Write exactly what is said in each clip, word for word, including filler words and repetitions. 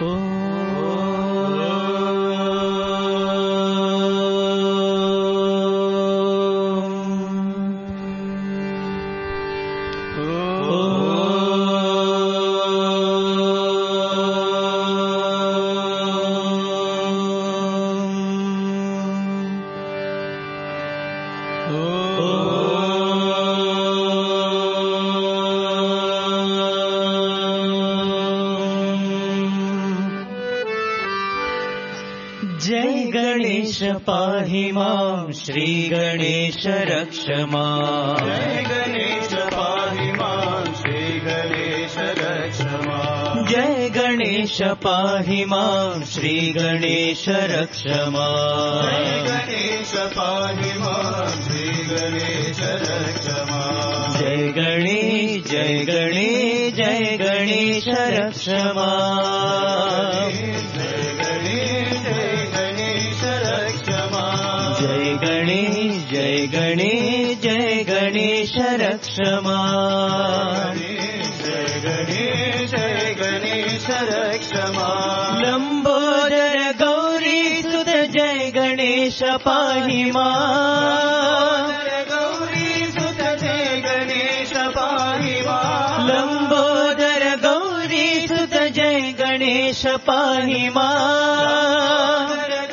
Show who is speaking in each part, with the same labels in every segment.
Speaker 1: पाहि मां श्री गणेश रक्ष मां।
Speaker 2: जय गणेश पाहि मां श्री गणेश रक्ष मां।
Speaker 1: जय गणेश पाहि मां श्री गणेश रक्ष मां।
Speaker 2: जय गणेश पाहि मां श्री गणेश रक्ष मां।
Speaker 1: जय गणेश जय गणेश जय गणेश रक्ष मां।
Speaker 2: जय गणेश जय गणेश रक्ष मां।
Speaker 1: जय गणेश जय गणेश जय गणेश रक्ष मां।
Speaker 2: जय गणेश जय गणेश रक्ष मां।
Speaker 1: लंबोदर गौरी सुत जय गणेश पाहि मां।
Speaker 2: गौरी सुत जय गणेश पाहि मां।
Speaker 1: लंबोदर गौरी सुत जय गणेश पाहि मां।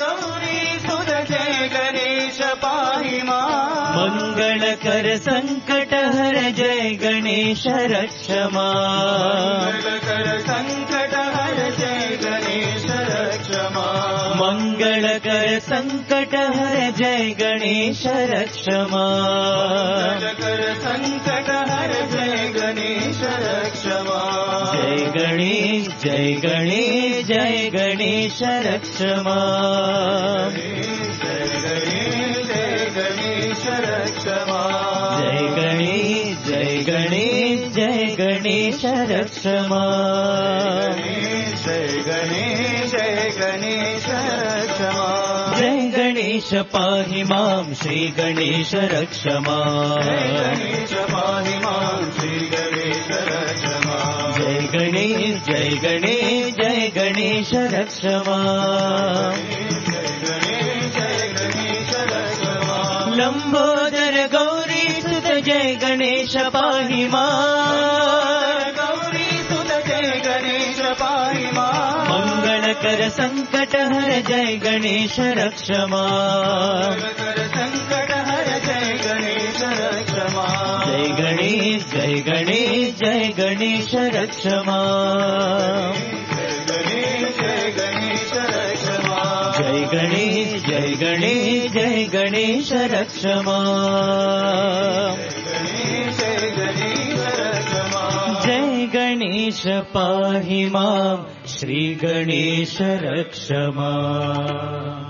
Speaker 1: मंगलकर संकट हर जय गणेश रक्ष मां।
Speaker 2: मंगलकर संकट हर जय गणेश रक्ष मां।
Speaker 1: मंगलकर संकट हर जय गणेश रक्ष मां।
Speaker 2: मंगलकर संकट हर जय गणेश रक्ष मां।
Speaker 1: जय गणेश जय गणेश जय गणेश रक्ष मां।
Speaker 2: जय गणेश जय गणेश रक्ष मां।
Speaker 1: जय गणेश जय गणेश जय गणेश रक्ष मां।
Speaker 2: जय गणेश जय गणेश रक्ष मां।
Speaker 1: जय गणेश पाहि मां श्री गणेश रक्ष मां।
Speaker 2: जय गणेश पाहि मां श्री गणेश रक्ष मां।
Speaker 1: जय गणेश जय गणेश जय गणेश रक्ष मां।
Speaker 2: जय गणेश जय गणेश रक्ष मां।
Speaker 1: लंबोदर गौरी सुत जय गणेश पाहि मां।
Speaker 2: गौरी सुत जय गणेश पाहि मां।
Speaker 1: मंगलकर संकट हर जय गणेश रक्ष मां।
Speaker 2: मंगलकर संकट हर जय गणेश रक्ष मां।
Speaker 1: जय गणेश जय गणेश जय गणेश रक्ष मां।
Speaker 2: जय गणेश जय गणेश रक्ष मां।
Speaker 1: जय गणेश जय गणेश जय गणेश रक्ष मां।
Speaker 2: गणेश जय गणेश रक्ष मां।
Speaker 1: जय गणेश पाहि मां श्री गणेश रक्ष मां।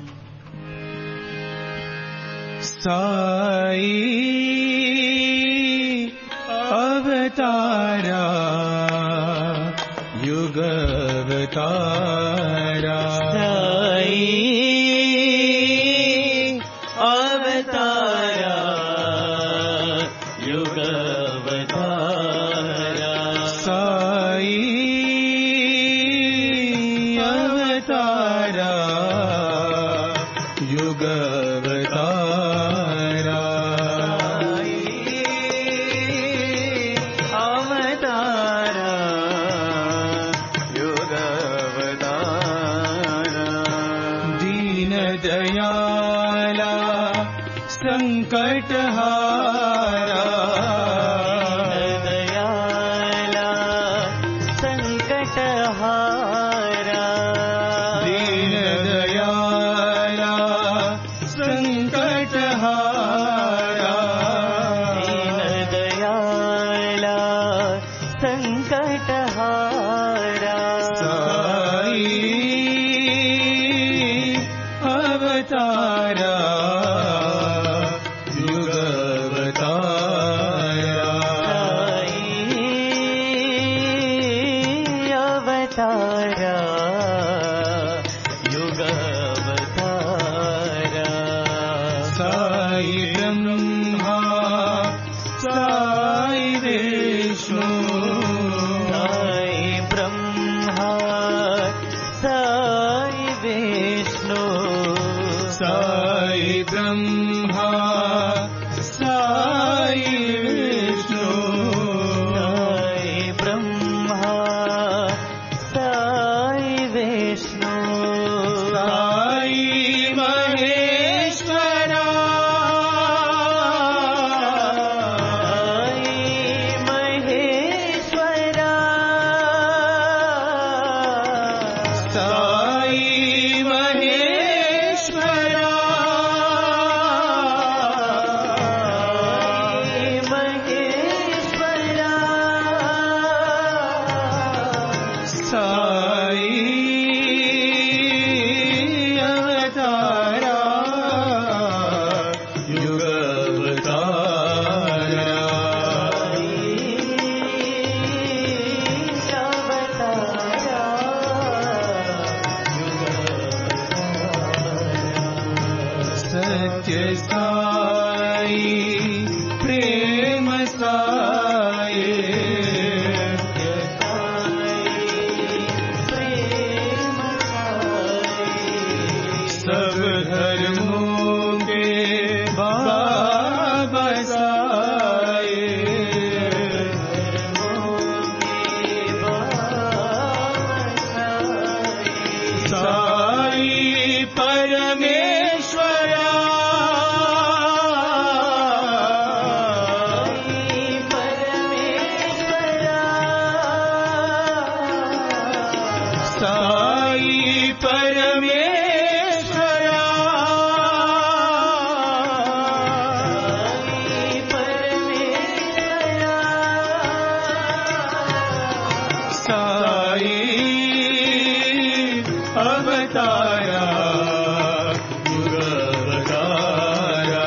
Speaker 2: साई अवतारा युग अवतारा।
Speaker 1: साई अवतारा युग अवतारा।
Speaker 2: साई अवतारा युग अवतारा।
Speaker 1: अवतारा
Speaker 2: युग अवतारा। दीन दयाला संकटहारा।
Speaker 1: दयाला संकटहारा।
Speaker 2: दीन दयाला संकटहारा।
Speaker 1: दीन दयाला संकटहारा।
Speaker 2: साई अवतारा युग अवतारा।
Speaker 1: अवतारा युग अवतारा।
Speaker 2: साई ब्रह्मा साई विष्णु
Speaker 1: साई ब्रह्मा
Speaker 2: अवतारा युग अवतारा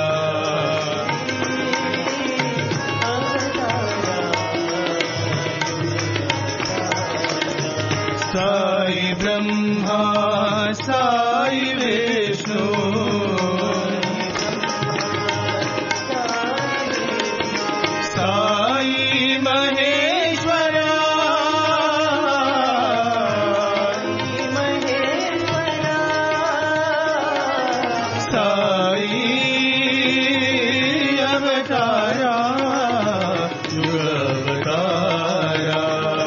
Speaker 2: साई ब्रह्मा साई विष्णु साई महेश्वरा साई अवतारा युग अवतारा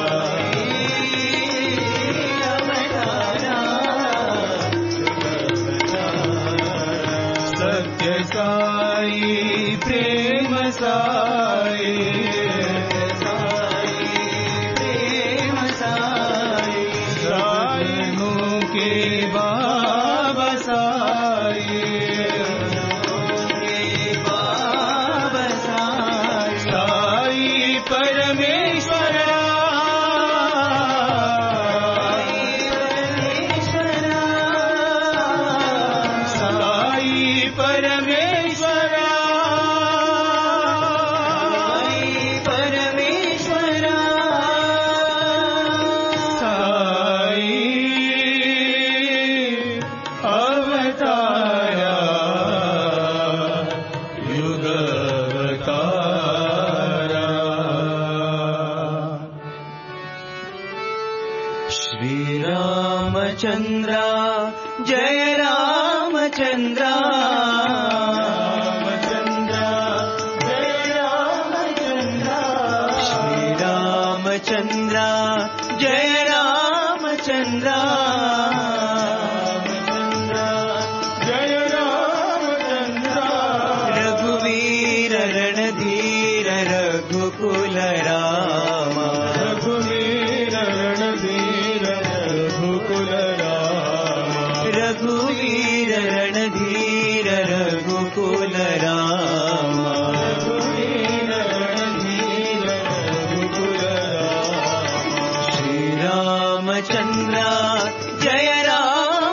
Speaker 2: सत्य साई प्रेम साई प्रेम साई साई के बाबा साई बाबा साई साई परमेश्वरा साई परमेश्वरा परमेश्वरा साई अवतारा युग अवतारा श्री रामचंद्र जय रामचंद्र रामचंद्र जय रामचंद्र श्री रामचंद्र जय रामचंद्र जय रामचंद्र रघुवीर रणधीर रघुकुल राम रघुवीर रणधीर रघुकुल राम रघुवीर रणधीर रघुकुल राम रघुवीर रणधीर रघुकुल राम श्री रामचंद्र जय राम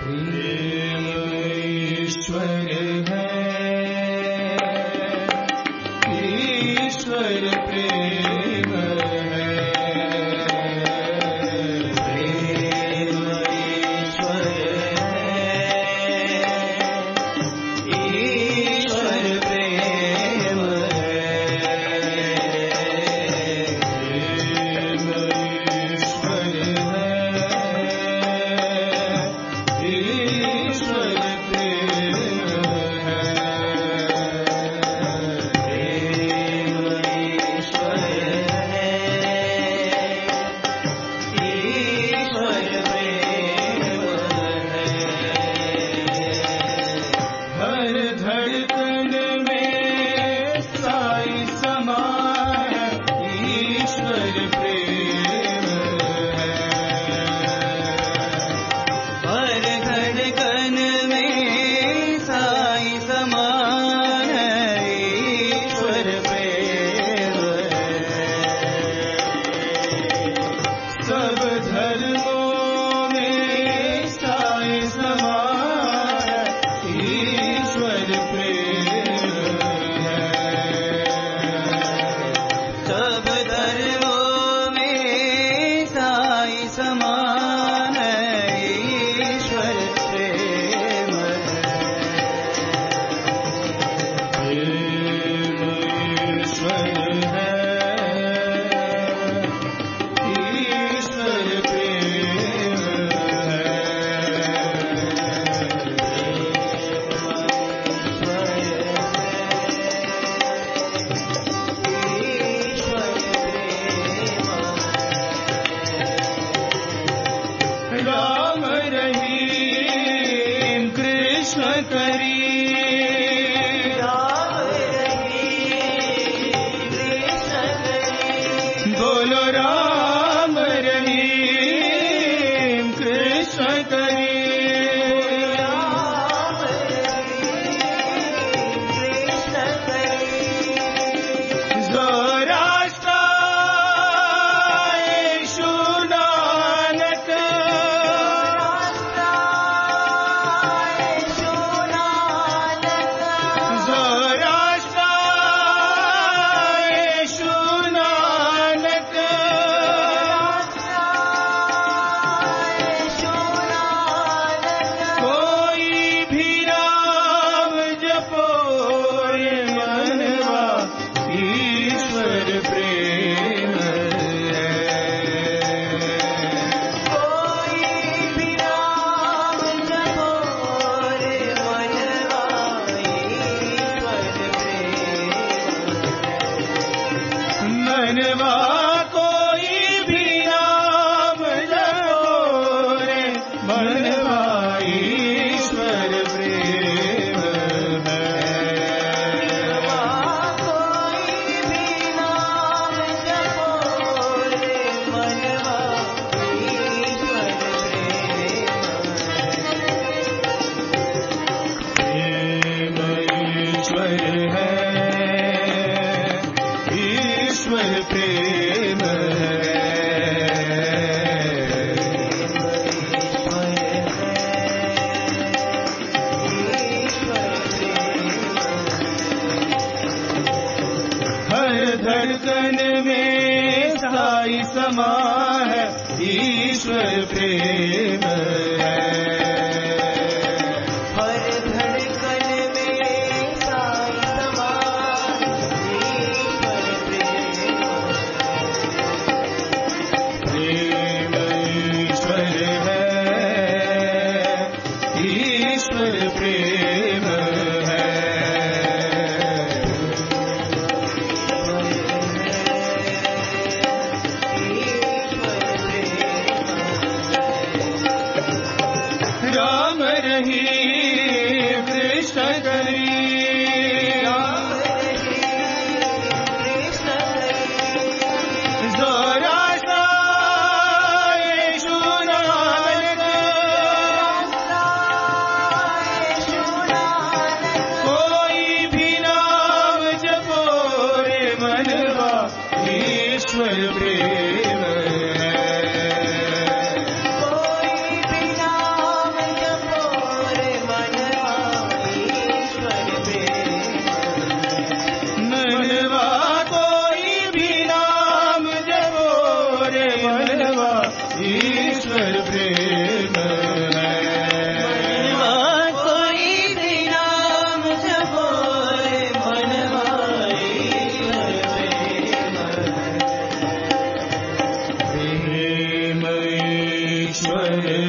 Speaker 3: कोई भी नाम जपो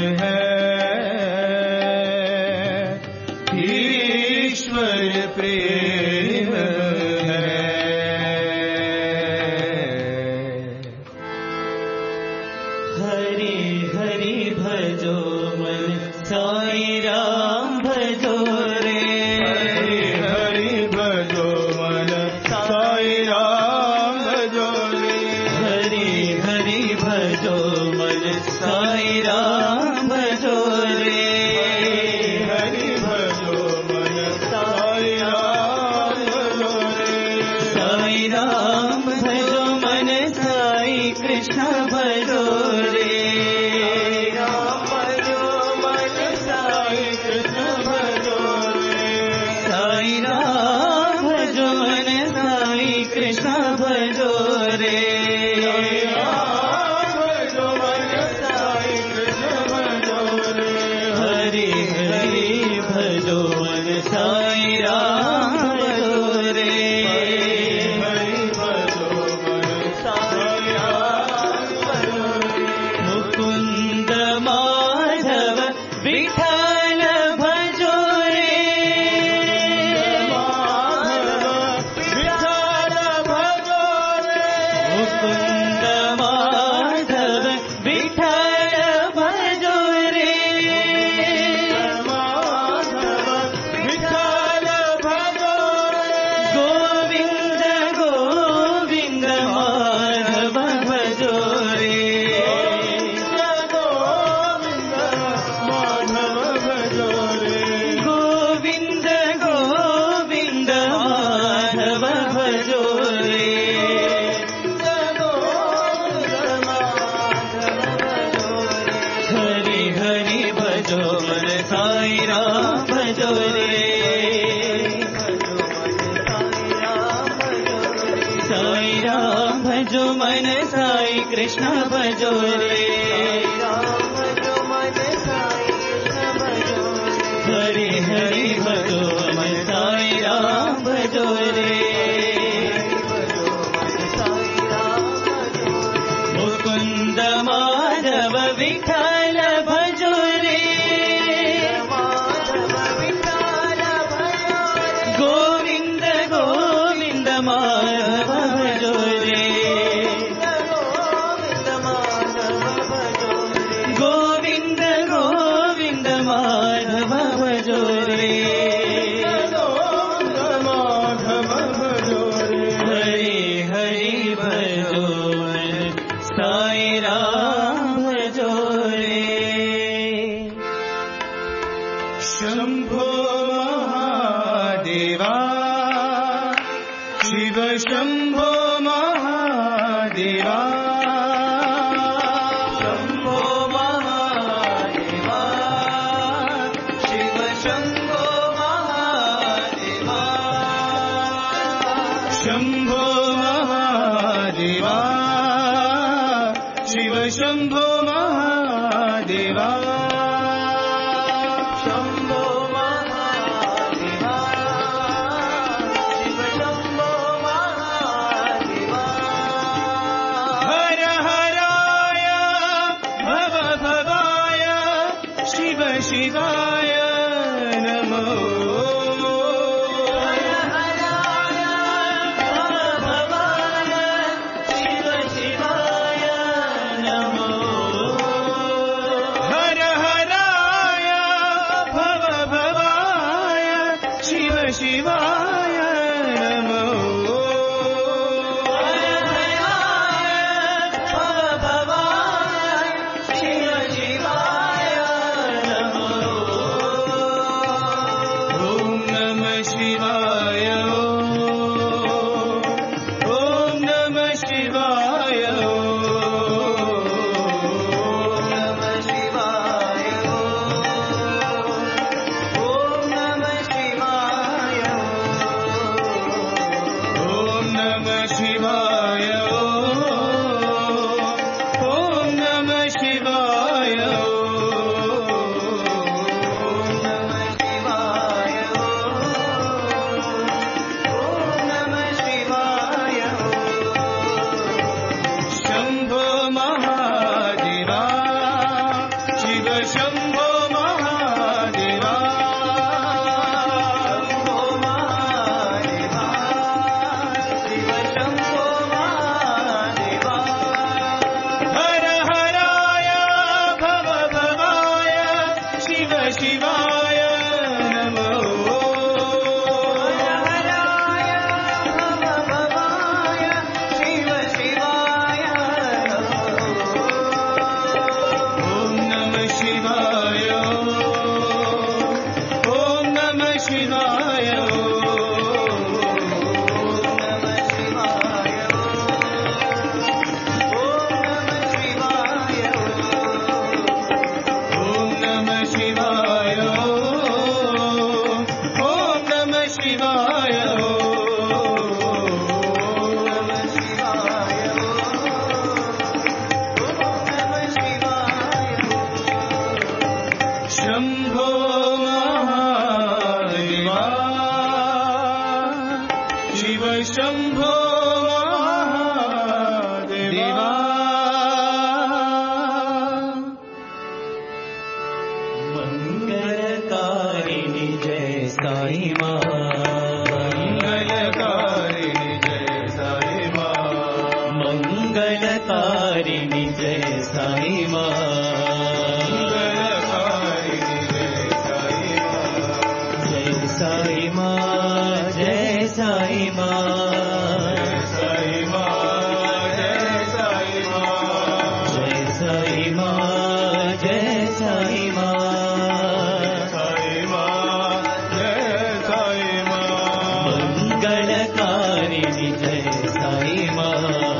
Speaker 2: है, ईश्वर प्रेम है।
Speaker 1: हरि हरि भजो मन साई राम भजो रे,
Speaker 2: हरि हरि भजो मन साई राम भजो रे,
Speaker 1: हरि हरि भजो मन साई राम भजो रे,
Speaker 2: हरि भजो मन साई राम भजो रे,
Speaker 1: साई राम भजो मन साई कृष्ण भजो रे,
Speaker 2: राम भजो मन साई कृष्ण भजो रे,
Speaker 1: साई राम भजो मन साई कृष्ण भजो रे,
Speaker 2: राम भजो मन साई कृष्ण भजो रे,
Speaker 1: हरि हरि भजो मन साई राम भजो रे,
Speaker 2: हरि भजो मन साई राम भजो रे,
Speaker 1: मुकुंद माधव विठल भजो रे,
Speaker 2: माधव विठ्ठल भजो रे,
Speaker 1: मुकुंद माधव विठल भजो रे,
Speaker 2: माधव विठ्ठल भजो रे,
Speaker 1: गोविंद गोविंद माधव भजो रे,
Speaker 2: गोविंद माधव भजो रे,
Speaker 1: गोविंद गोविंद माधव भजो रे, हरि हरि भजो मन साई राम भजो रे, साई राम भजो मन साई कृष्ण भजो रे, हरि हरि भजो मन साई राम भजो रे, मुकुंद माधव विठल भजो रे, गोविंद गोविंद माधव भजो रे, गोविंद गोविंद माधव भजो रे,
Speaker 2: माधव भजो रे,
Speaker 1: हरि हरि भजो मन साई राम भजो रे,
Speaker 2: शंभो महादेवा शिव शंभो महादेवा,
Speaker 1: शंभो महादेवा शिव शंभो महादेवा,
Speaker 2: शंभो महादेवा शिव शंभो महादेवा,
Speaker 1: शंभो महादेवा शिव शंभो महादेवा,
Speaker 2: हर हराय भव भवाय शिव शिवाय नमो,
Speaker 1: हर हराय भव भवाय शिव शिवाय नमो,
Speaker 2: हर हराय भव भवाय शिव शिवाय नमो,
Speaker 1: हर हराय भव भवाय शिव शिवाय नमो,
Speaker 2: शम्भो महादेवा शम्भो महादेवा शिव शम्भो महादेवा हर हराय भव भवाय शिव शिवाय नमो हराय भव भवाय शिव शिवाय ॐ नमः शिवाय ॐ नमः शिवाय ॐ नमः शिवाय ॐ नमः शिवाय ॐ नमः शिवाय ॐ नमः शिवाय शम्भो महादेवा शिव शम्भो महादेवा
Speaker 1: मंगलकारिणी जय साई माँ
Speaker 2: मंगलकारिणी जय साई माँ
Speaker 1: मंगलकारिणी जय साई माँ
Speaker 2: मंगलकारिणी जय साई माँ
Speaker 1: जय साई माँ
Speaker 2: जय साई माँ जय साई माँ
Speaker 1: जय साई माँ जय साई माँ
Speaker 2: साई माँ जय साई माँ
Speaker 1: मंगलकारिणी जय साई माँ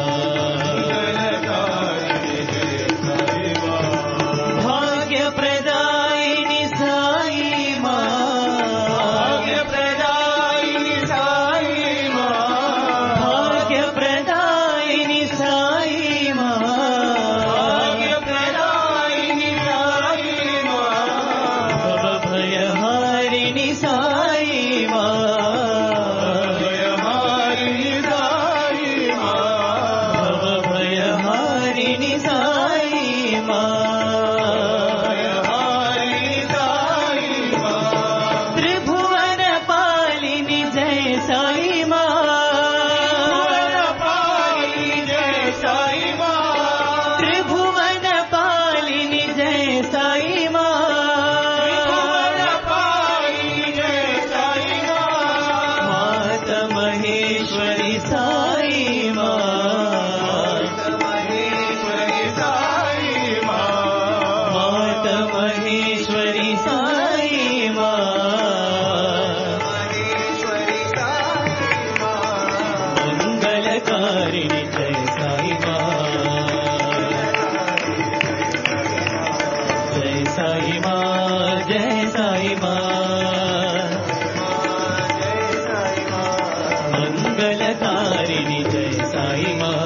Speaker 2: मंगलकारिणी जय साई माँ
Speaker 1: भाग्यप्रदायिनी साई माँ
Speaker 2: भाग्यप्रदायिनी साई माँ
Speaker 1: भाग्यप्रदायिनी साई माँ
Speaker 2: भाग्यप्रदायिनी साई माँ
Speaker 1: भवभयहारिणी साई माँ
Speaker 2: भयहारिणी साई माँ
Speaker 1: भवभयहारिणी साई माँ
Speaker 2: भयहारिणी साई माँ
Speaker 1: त्रिभुवन पालिनी जय साई माँ
Speaker 2: पालिनी जय साई माँ
Speaker 1: त्रिभुवन पालिनी जय साई माँ
Speaker 2: पालिनी जय साई माँ
Speaker 1: माता महेश्वरी साई माँ
Speaker 2: महेश्वरी साई माँ
Speaker 1: माता महेश्वरी साई माँ
Speaker 2: महेश्वरी साई माँ
Speaker 1: मंगलकारिणी जय साई माँ जय साई माँ जय साई माँ मंगलकारिणी जय साई माँ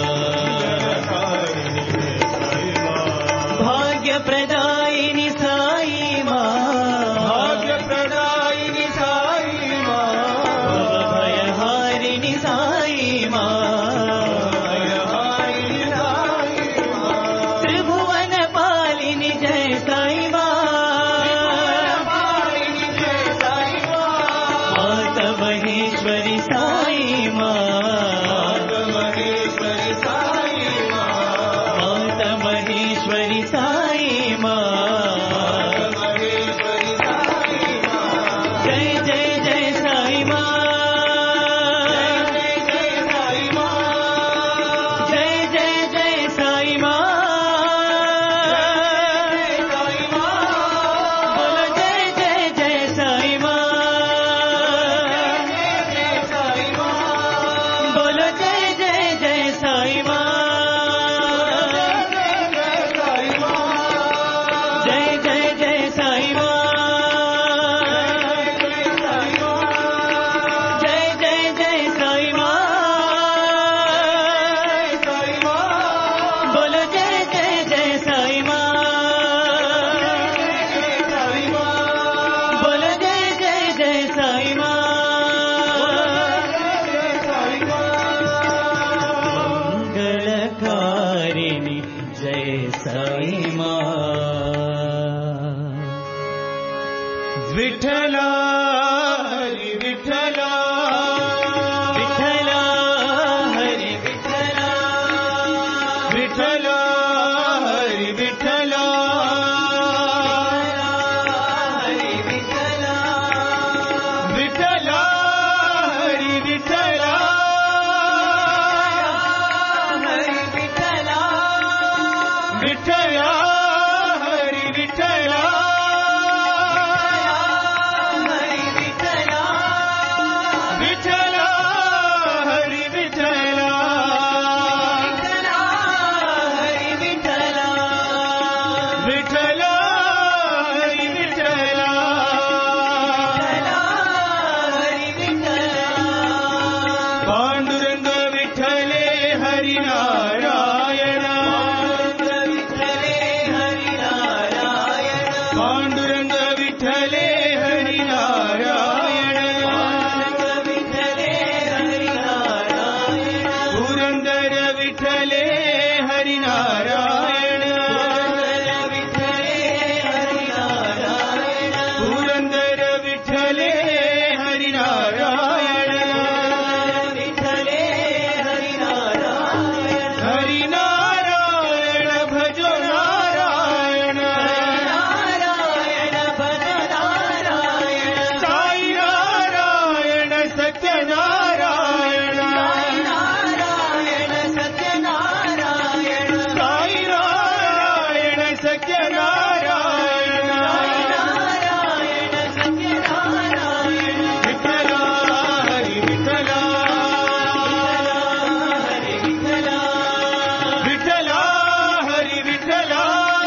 Speaker 1: भाग्यप्रदायिनी साई माँ
Speaker 2: भाग्यप्रदायिनी साई माँ
Speaker 1: भवभयहारिणी साई माँ
Speaker 2: भयहारिणी साई माँ
Speaker 1: त्रिभुवन पालिनी जय साई माँ
Speaker 2: विठ्ठला हरी विठ्ठला
Speaker 1: विठ्ठला हरी विठ्ठला
Speaker 2: विठ्ठला हरी विठ्ठला
Speaker 1: हरी विठ्ठला
Speaker 2: विठ्ठला हरी विठ्ठला
Speaker 1: हरी विठ्ठला
Speaker 2: विठ्ठला हरी विठ्ठला
Speaker 1: हरी विठ्ठला
Speaker 2: विठ्ठला हरी विठ्ठला
Speaker 1: हरी विठ्ठला
Speaker 2: विठ्ठला हरी विठ्ठला
Speaker 1: हरी विठ्ठला
Speaker 2: पांडुरंग विठ्ठले हरिनारायण
Speaker 1: विठ्ठले हरी नारायण
Speaker 2: पांडुरंग विठ्ठले हरिनारायण
Speaker 1: विठ्ठले हरी नारायण
Speaker 2: पुरंदर विठ्ठले हरिनारायण
Speaker 1: विठ्ठले हरी नारायण
Speaker 2: पुरंदर विठ्ठले हरिनारायण
Speaker 1: विठ्ठले हरी नारायण
Speaker 2: हरिनारायण भजो नारायण
Speaker 1: नारायण भज नारायण
Speaker 2: साई नारायण सत्यनारायण
Speaker 1: नारायण सत्यनारायण
Speaker 2: साई नारायण सत्यनारायण
Speaker 1: नारायण सत्यनारायण
Speaker 2: विठ्ठला हरी विठ्ठला
Speaker 1: हरी विठ्ठला
Speaker 2: विठ्ठला हरी विठ्ठला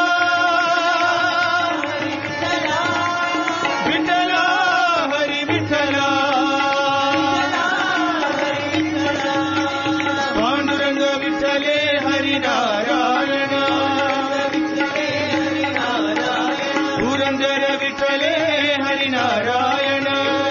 Speaker 2: विठ्ठला हरी विठ्ठला पांडुरंग विठ्ठले हरिनारायण पुरंदर विठ्ठले हरिनारायण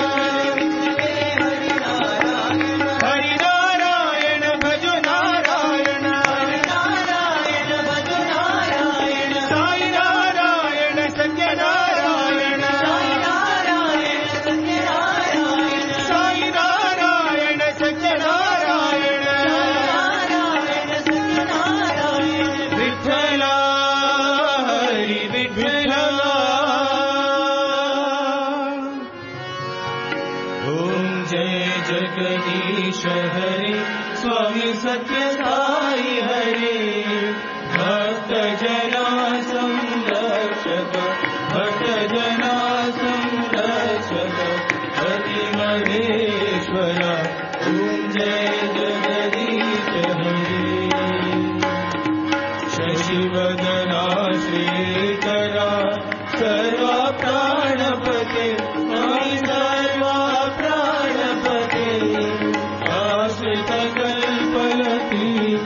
Speaker 2: हरिनारायण भजो नारायण
Speaker 1: नारायण भज नारायण
Speaker 2: साई नारायण सत्यनारायण
Speaker 1: नारायण सत्यनारायण
Speaker 2: साई नारायण सत्यनारायण
Speaker 1: नारायण सत्यनारायण
Speaker 2: विठ्ठला हरी विठ्ठला ओम जय जगदीश हरे स्वामी सत्य साई हरे भक्त जना संरक्षक भक्त जना संरक्षक हरि महेश्वरा ओम जय जगदीश हरे शशिवदना श्रीकरा सर्वा प्राणपते मयि सर्वा प्राणपते आश्रित कल्पलती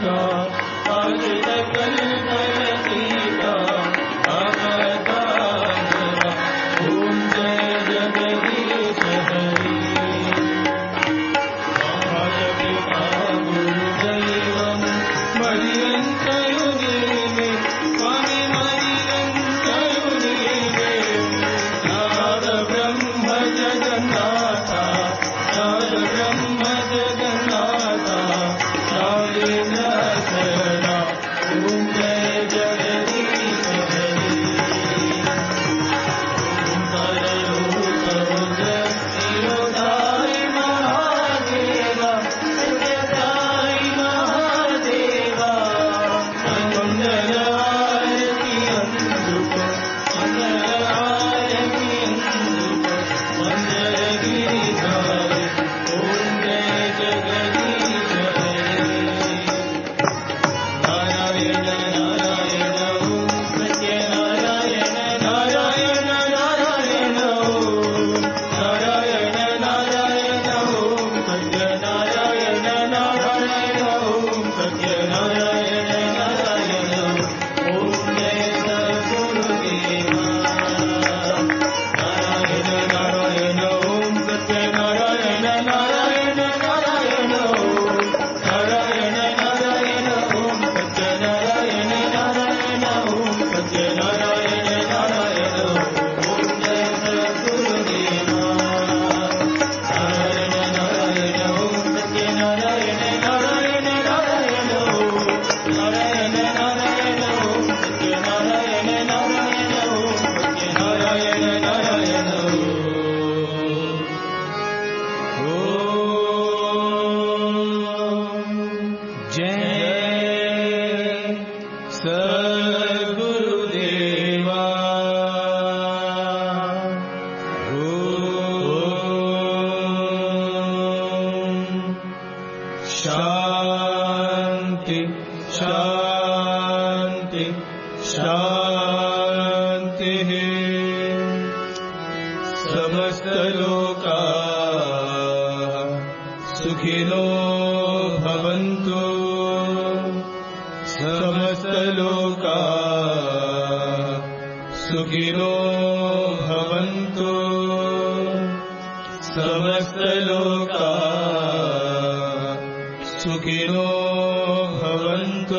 Speaker 2: समस्तलोकाः सुखिनो भवन्तु समस्तलोकाः सुखिनो भवन्तु समस्तलोकाः सुखिनो भवन्तु।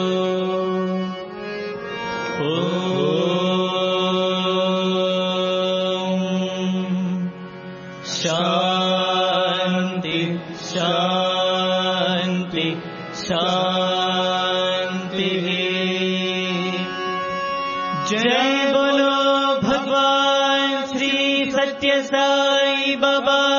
Speaker 1: शांति शांति शांति। जय बोलो भगवान श्री सत्य साई बाबा